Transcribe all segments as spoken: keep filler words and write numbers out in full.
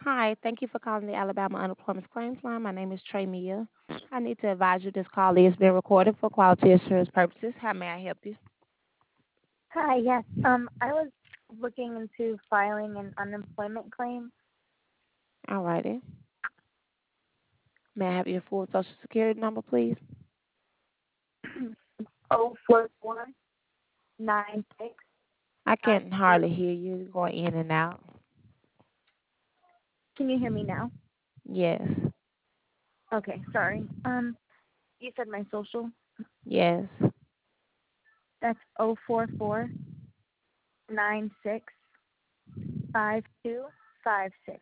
Hi, thank you for calling the Alabama Unemployment Claims Line. My name is Trey Mia. I need to advise you this call is being recorded for quality assurance purposes. How may I help you? Hi, yes. Um, I was looking into filing an unemployment claim. All righty. May I have your full social security number, please? oh four four nine six I five can't two. hardly hear you going in and out. Can you hear me now? Yes. Okay, sorry. Um, you said my social. Yes. That's oh four four nine six five two five six.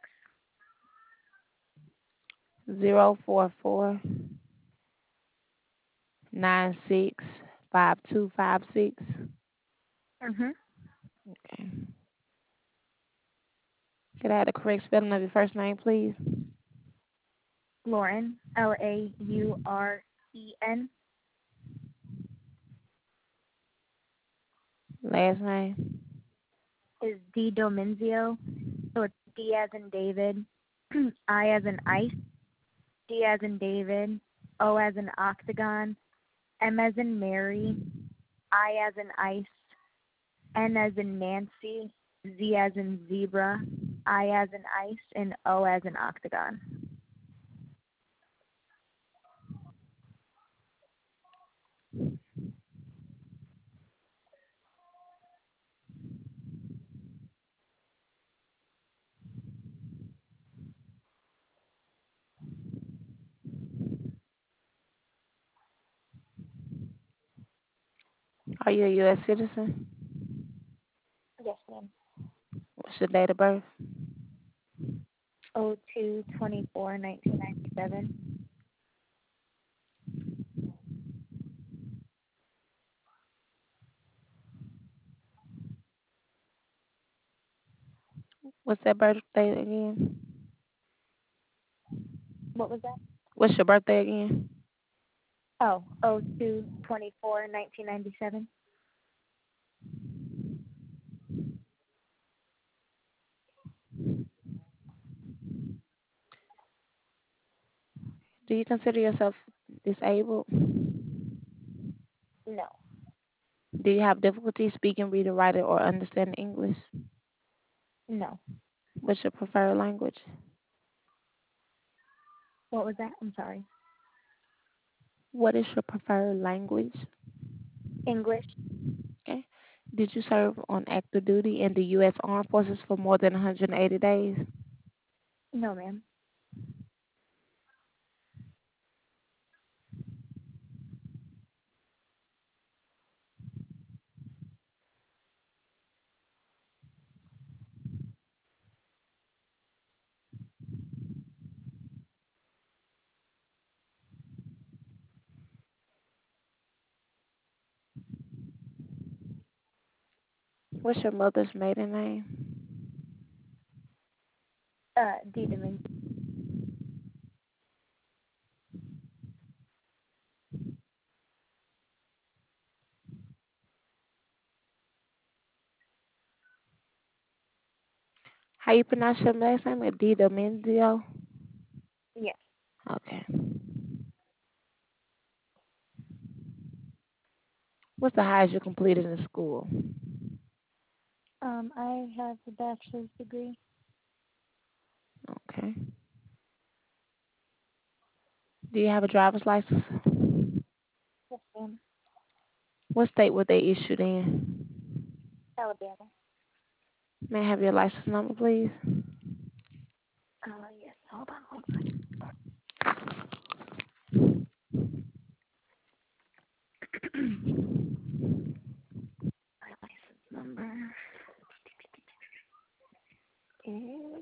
Zero four four nine six five two five six. Mhm. Okay. Could I have the correct spelling of your first name, please? Lauren, L A U R E N. Last name? Is D Domenzio. So it's D as in David, I as in ice, D as in David, O as in octagon, M as in Mary, I as in ice, N as in Nancy, Z as in zebra, I as in ice, and O as in octagon. Are you a U S citizen? Yes, ma'am. What's your date of birth? oh two twenty-four nineteen ninety-seven. What's that birthday again? What was that? What's your birthday again? Oh, oh two twenty-four nineteen ninety-seven. Do you consider yourself disabled? No, Do you have difficulty speaking, reading, writing, or understanding English? no. What's your preferred language? What was that? I'm sorry. What is your preferred language? English? Okay. Did you serve on active duty in the U S. Armed Forces for more than one hundred eighty days? No, ma'am. What's your mother's maiden name? Uh, D Domenzio. How you pronounce your last name? Adida Menzio? Yes. Okay. What's the highest you completed in school? Um, I have a bachelor's degree. Okay. Do you have a driver's license? Yes, ma'am. What state were they issued in? Alabama. May I have your license number, please? Uh, yes. Hold on one second. My license number is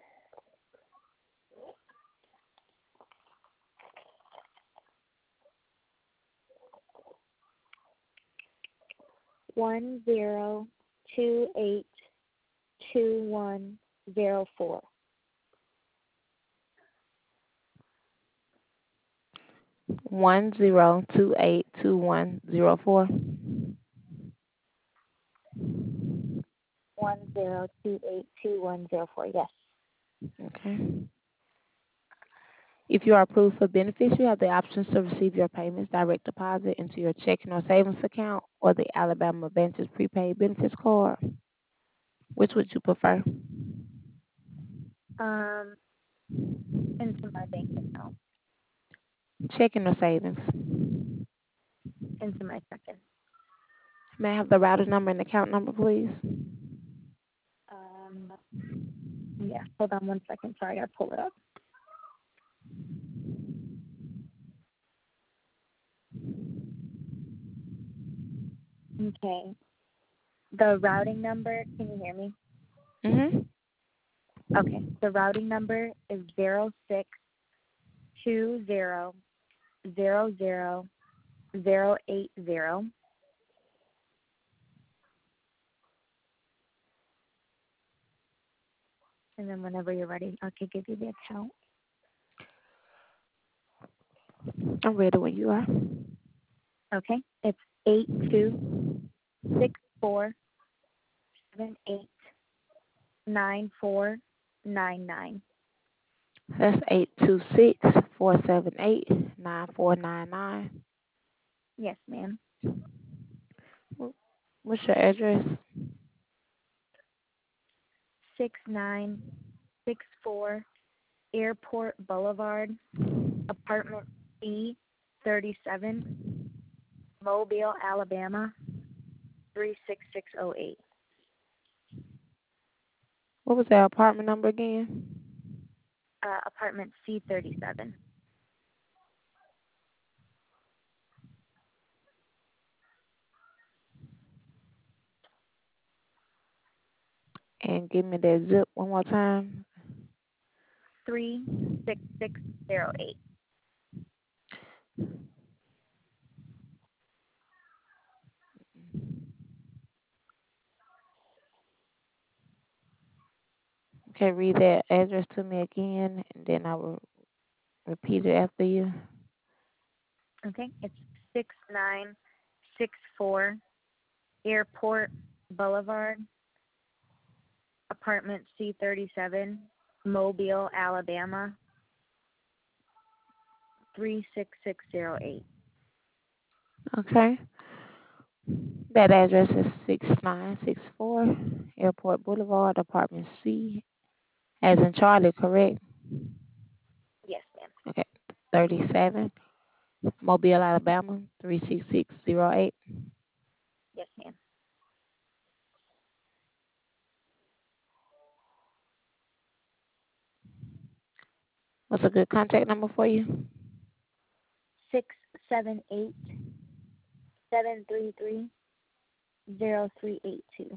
one zero two eight two one zero four. One zero two eight two one zero four. One zero two eight two one zero four. Yes. Okay. If you are approved for benefits, you have the options to receive your payments direct deposit into your checking or savings account or the Alabama Advantage prepaid benefits card. Which would you prefer? Um, into my bank account, Checking or savings? into my checking. May I have the routing number and account number, please? Um, yeah, hold on one second. Sorry, I pull it up. Okay. The routing number, can you hear me? Mm-hmm. Okay. The routing number is zero six two zero zero zero zero eight zero. And then whenever you're ready, I could give you the account. I'm ready when you are. Okay. It's eight two six four seven eight nine four nine nine. That's eight two six four seven eight nine four nine nine. Yes, ma'am. What's your address? Six nine six four Airport Boulevard, apartment C thirty seven, Mobile, Alabama three six six zero eight. What was that apartment number again? Uh, apartment C thirty seven. And give me that zip one more time. Three six six zero eight. Okay, read that address to me again, and then I will repeat it after you. Okay, it's six nine six four Airport Boulevard, apartment C thirty seven, Mobile, Alabama three six six zero eight. Okay. That address is six nine six four Airport Boulevard, apartment C, as in Charlie, correct? Yes, ma'am. Okay. thirty-seven, Mobile, Alabama, three six six zero eight. Yes, ma'am. What's a good contact number for you? Six seven eight seven three three zero three eight two.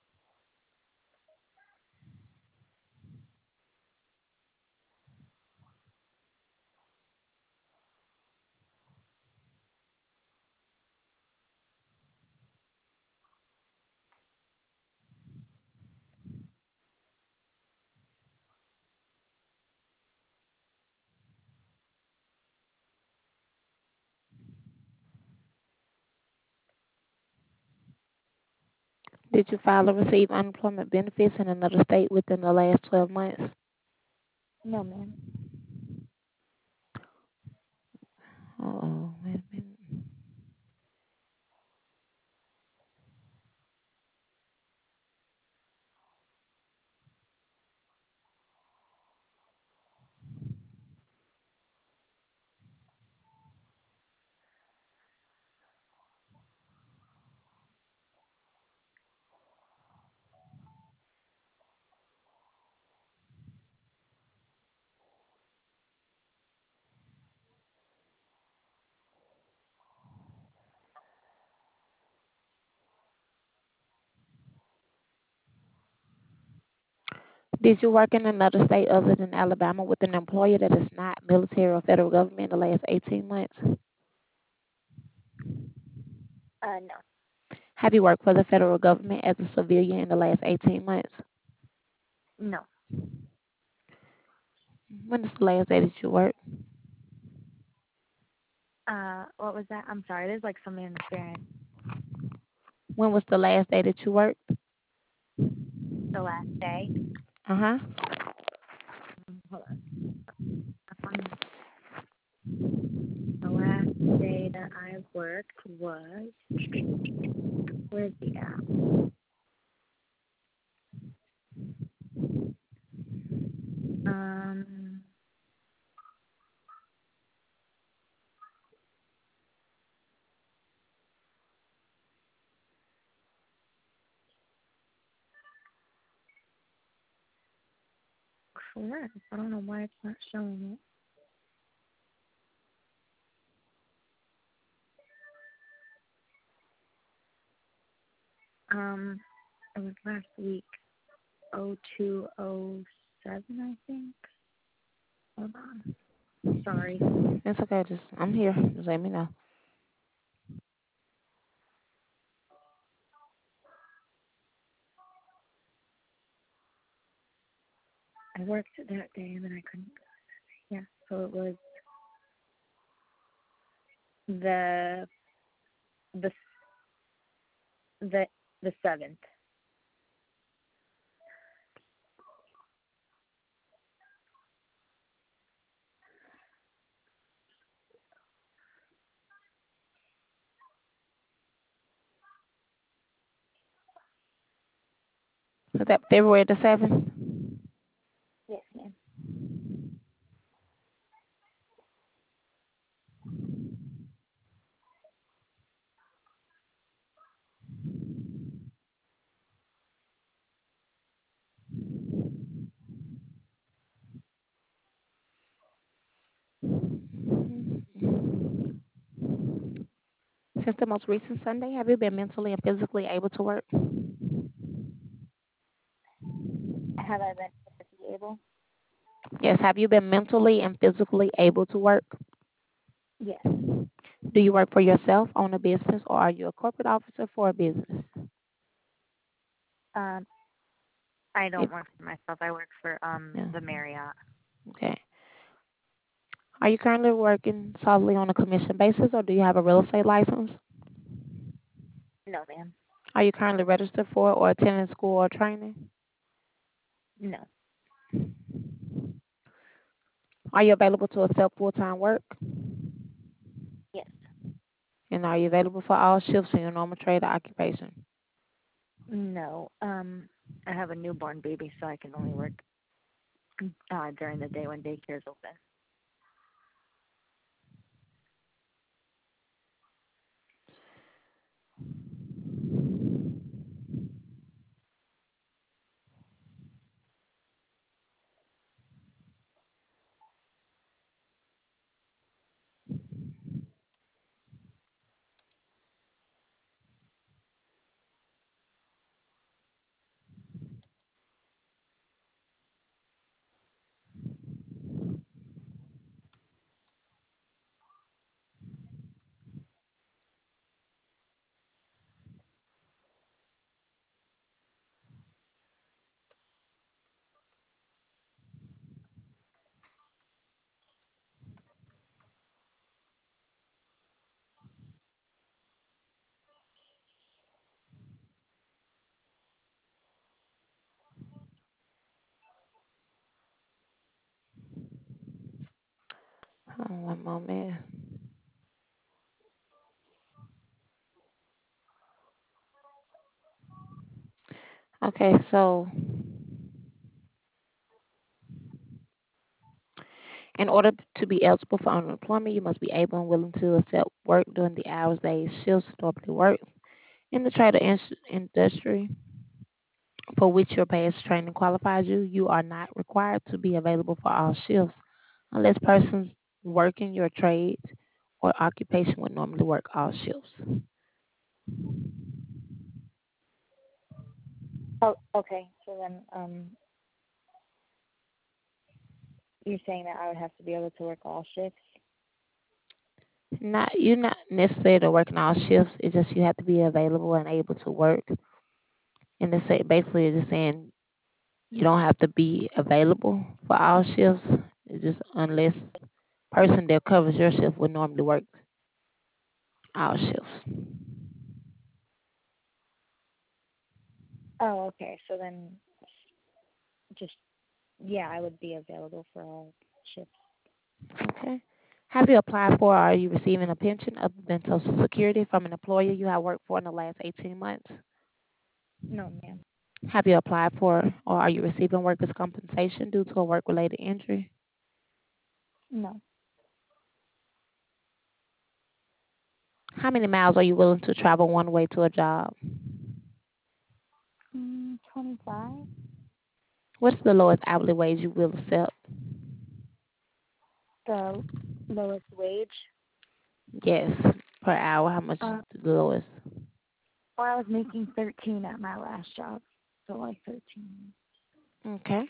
Did you file or receive unemployment benefits in another state within the last twelve months? No, ma'am. Oh, wait a minute. Did you work in another state other than Alabama with an employer that is not military or federal government in the last eighteen months? Uh, no. Have you worked for the federal government as a civilian in the last eighteen months? No. When is the last day that you worked? Uh, what was that? I'm sorry. There's like some interference. When was the last day that you worked? The last day. Uh-huh. hold on. Um, the last day that I worked was, where's the app? Um, crap. I don't know why it's not showing it. Um, it was last week, oh two oh seven, I think. Hold on. Sorry. It's okay. Just I'm here. Just let me know. I worked that day and then I couldn't. Yeah, so it was the the the the seventh. Was that February the seventh? Yes, ma'am. Since the most recent Sunday, have you been mentally and physically able to work? Have I been physically able? Yes. Have you been mentally and physically able to work? Yes. Do you work for yourself, own a business, or are you a corporate officer for a business? Um, I If, don't work for myself. I work for um yeah. the Marriott. Okay. Are you currently working solely on a commission basis, or do you have a real estate license? No, ma'am. Are you currently registered for or attending school or training? No. Are you available to accept full-time work? Yes. And are you available for all shifts in your normal trade or occupation? No. Um, I have a newborn baby, so I can only work uh during the day when daycare is open. Oh, one moment. Okay, so in order to be eligible for unemployment, you must be able and willing to accept work during the hours, days, shifts normally work in the trade or ins- industry for which your past training qualifies you. You are not required to be available for all shifts unless persons working your trade or occupation would normally work all shifts. Oh, okay. So then, um, you're saying that I would have to be able to work all shifts? Not you're not necessarily working all shifts. It's just you have to be available and able to work. And it's say basically it's just saying you don't have to be available for all shifts. It's just unless person that covers your shift would normally work all shifts. Oh, okay. So then, just Yeah, I would be available for all shifts. Okay. Have you applied for or are you receiving a pension other than Social Security from an employer you have worked for in the last eighteen months? No, ma'am. Have you applied for or are you receiving workers' compensation due to a work-related injury? No. How many miles are you willing to travel one way to a job? Mm, twenty-five. What's the lowest hourly wage you will accept? The lowest wage. Yes, per hour. How much Uh, is the lowest? well, I was making thirteen at my last job, so like thirteen. Okay.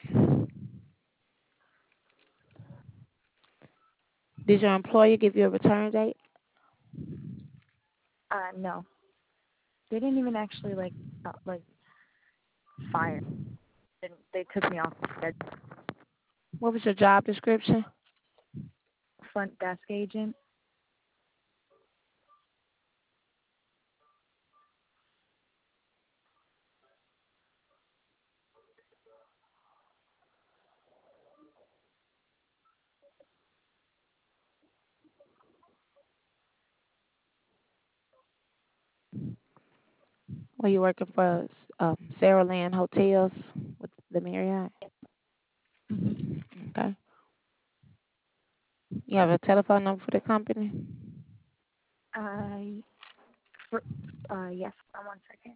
Did your employer give you a return date? Uh, no, they didn't even actually like uh, like fire. They, they took me off the schedule. What was your job description? Front desk agent. Were you working for um, Sarah Land Hotels with the Marriott? Mm-hmm. Okay. You have a telephone number for the company? Uh, for, uh, yes. Uh, one second.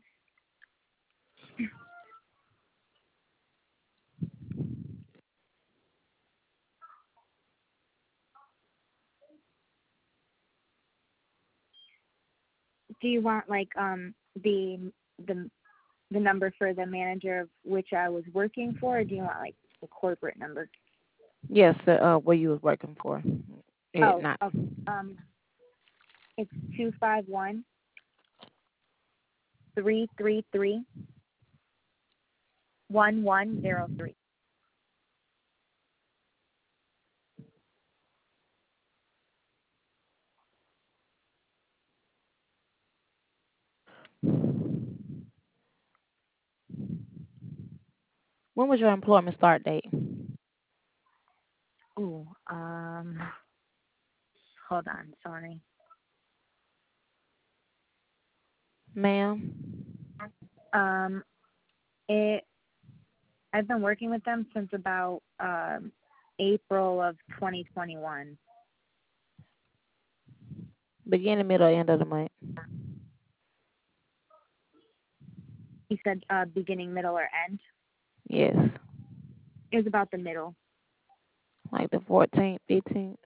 Do you want like um the the the number for the manager of which I was working for, or do you want like the corporate number? Yes, uh, uh, where you was working for. Yeah, Oh, not. okay. Um, it's two five one three three three one one zero three. When was your employment start date? Ooh, um, hold on, sorry. Ma'am? Um, it I've been working with them since about um April of twenty twenty-one. Beginning, middle, or end of the month? You said uh beginning, middle, or end? Yes. It was about the middle. Like the fourteenth, fifteenth?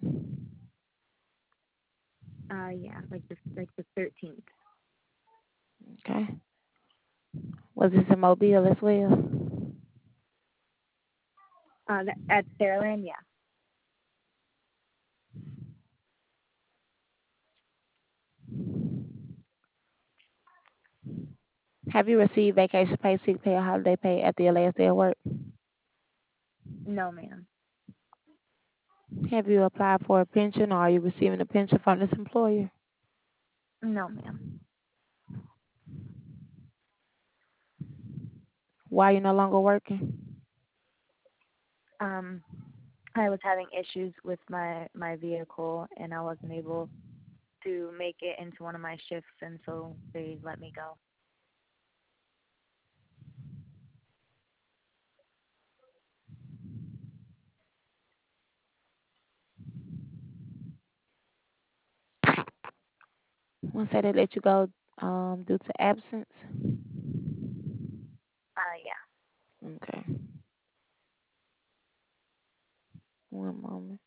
Uh, yeah, like the like the thirteenth. Okay. Was this in Mobile as well? Uh, th- at Fairland, yeah. Have you received vacation pay, sick pay, or holiday pay after your last day of work? No, ma'am. Have you applied for a pension or are you receiving a pension from this employer? No, ma'am. Why are you no longer working? Um, I was having issues with my my vehicle, and I wasn't able to make it into one of my shifts, and so they let me go. Once they let you go um, due to absence? Uh, yeah. Okay. One moment.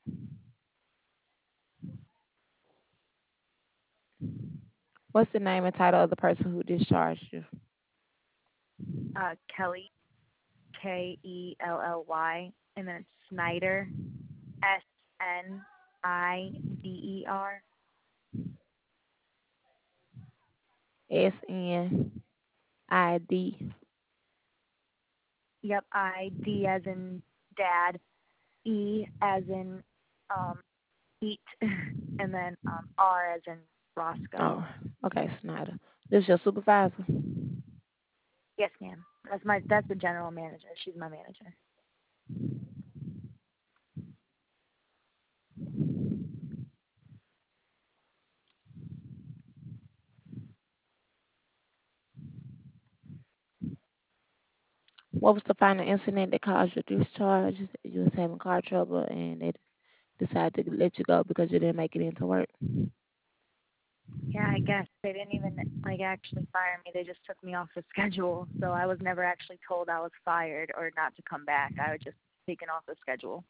What's the name and title of the person who discharged you? Uh, Kelly, K E L L Y, and then it's Snyder, S N I D E R. S N I D. Yep, I D as in dad, E as in um eat, and then um R as in Roscoe. Oh, okay, Snyder. This is your supervisor? Yes, ma'am. That's my that's the general manager. She's my manager. What was the final incident that caused your discharge? You said you was having car trouble and they decided to let you go because you didn't make it into work. Yeah, I guess they didn't even like actually fire me. They just took me off the schedule. So I was never actually told I was fired or not to come back. I was just taken off the schedule.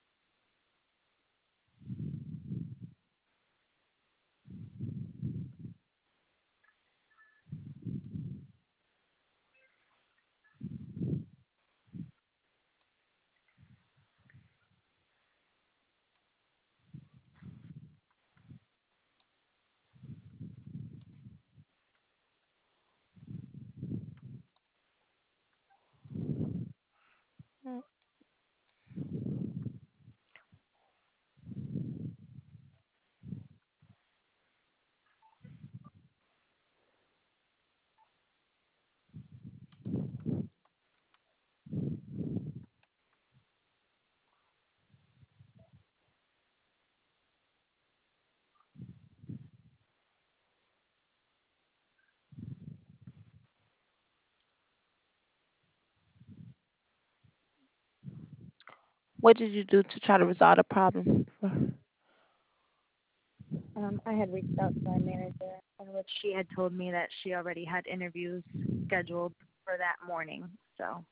What did you do to try to resolve the problem? Um, I had reached out to my manager, in which she had told me that she already had interviews scheduled for that morning. So,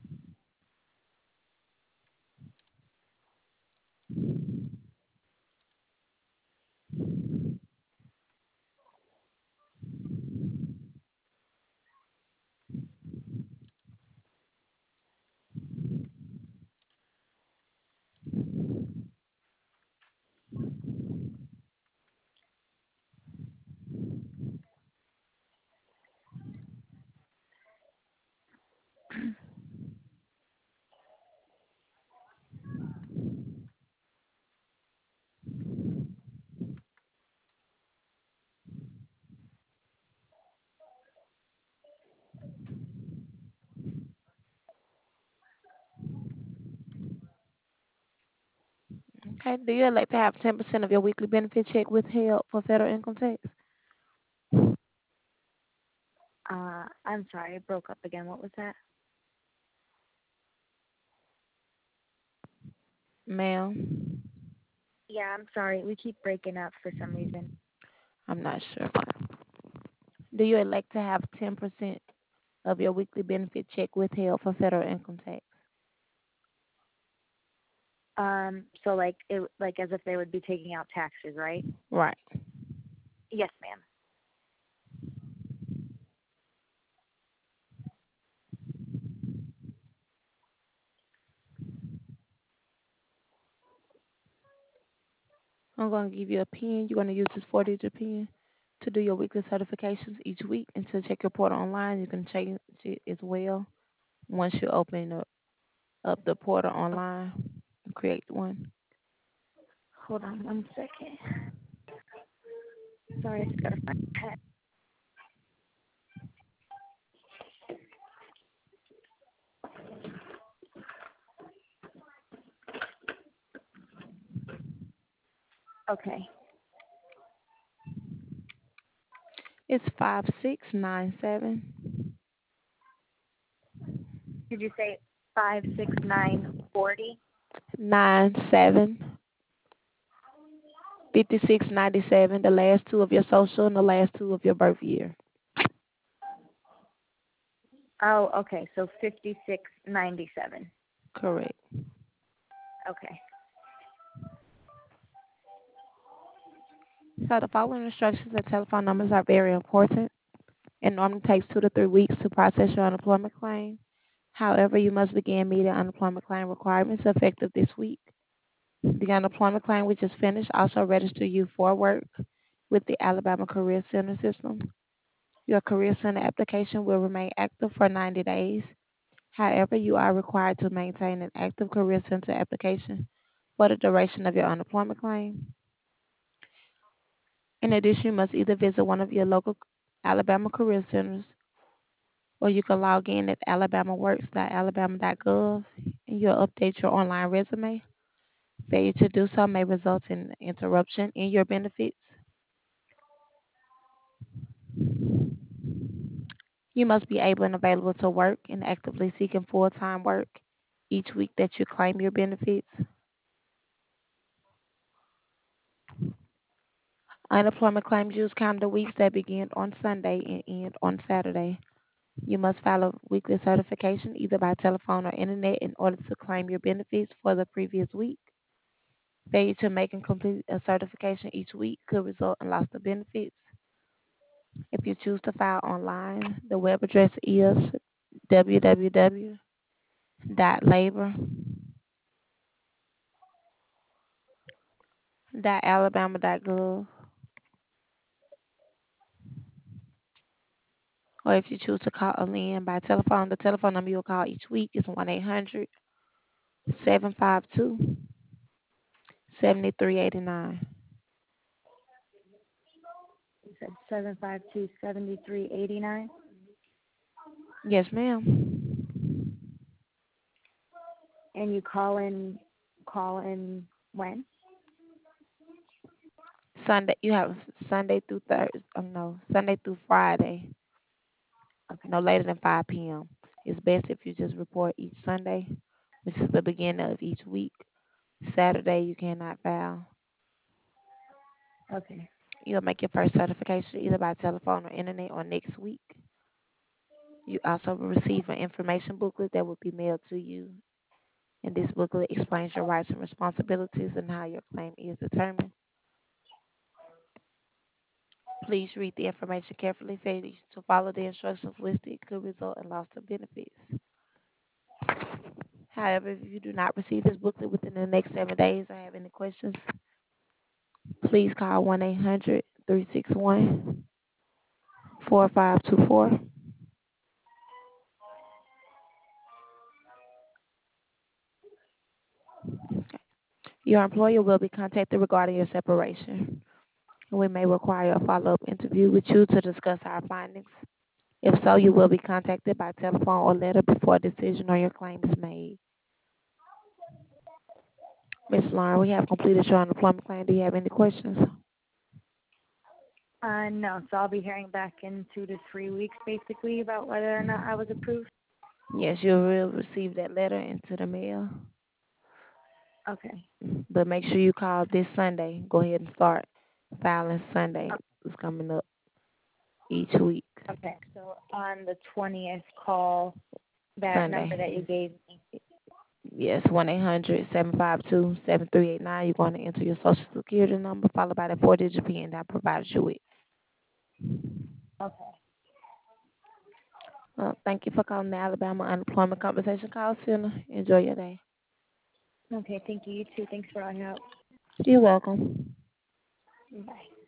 Okay. Do you elect to have ten percent of your weekly benefit check withheld for federal income tax? uh, I'm sorry, it broke up again. What was that? Ma'am, Yeah, I'm sorry. We keep breaking up for some reason. I'm not sure. Do you elect to have ten percent of your weekly benefit check withheld for federal income tax? Um, so like it like as if they would be taking out taxes, right? Right. Yes, ma'am. I'm going to give you a pen. You're going to use this four-digit pen to do your weekly certifications each week and to check your portal online. You can change it as well once you open up, up the portal Oh, online and create one. hold on one second. Sorry, I just gotta find a pen. Okay. It's five six nine seven Did you say five six nine forty? nine seven fifty six ninety seven. The last two of your social and the last two of your birth year. Oh, okay. So fifty six ninety seven. Correct. Okay. So the following instructions and telephone numbers are very important. It normally takes two to three weeks to process your unemployment claim. However, you must begin meeting unemployment claim requirements effective this week. The unemployment claim we just finished also register you for work with the Alabama Career Center system. Your Career Center application will remain active for ninety days. However, you are required to maintain an active Career Center application for the duration of your unemployment claim. In addition, you must either visit one of your local Alabama Career Centers or you can log in at alabamaworks dot alabama dot gov and you'll update your online resume. Failure to do so may result in interruption in your benefits. You must be able and available to work and actively seeking full-time work each week that you claim your benefits. Unemployment claims use calendar weeks that begin on Sunday and end on Saturday. You must file a weekly certification either by telephone or internet in order to claim your benefits for the previous week. Failure to make and complete a certification each week could result in loss of benefits. If you choose to file online, the web address is w w w dot labor dot alabama dot gov. Or if you choose to call in by telephone, the telephone number you'll call each week is one eight hundred seven five two seven three eight nine. You said seven five two seventy three eighty nine. Yes, ma'am. And you call in call in when? Sunday, you have Sunday through Thursday. Oh, no, Sunday through Friday, Okay. no later than five p m. It's best if you just report each Sunday, which is the beginning of each week. Saturday, you cannot file. Okay. You'll make your first certification either by telephone or internet or next week. You also will receive an information booklet that will be mailed to you. And this booklet explains your rights and responsibilities and how your claim is determined. Please read the information carefully. Failure to follow the instructions listed could result in loss of benefits. However, if you do not receive this booklet within the next seven days or have any questions, please call one eight hundred three six one four five two four. Your employer will be contacted regarding your separation. We may require a follow-up interview with you to discuss our findings. If so, you will be contacted by telephone or letter before a decision on your claim is made. Miz Lauren, we have completed your unemployment claim. Do you have any questions? Uh, no, so I'll be hearing back in two to three weeks, basically, about whether or not I was approved. Yes, you will receive that letter into the mail. Okay. But make sure you call this Sunday. Go ahead and start filing Sunday. Oh, It's coming up each week. okay. So on the twentieth, call that number that Sunday. you gave me. Yes, one eight hundred seven five two seven three eight nine. You're going to enter your social security number followed by the four digit PIN that I provided you with. Okay. Well, thank you for calling the Alabama Unemployment Compensation Call Center. Enjoy your day. Okay. Thank you. You too. Thanks for all your help. You're welcome. Bye.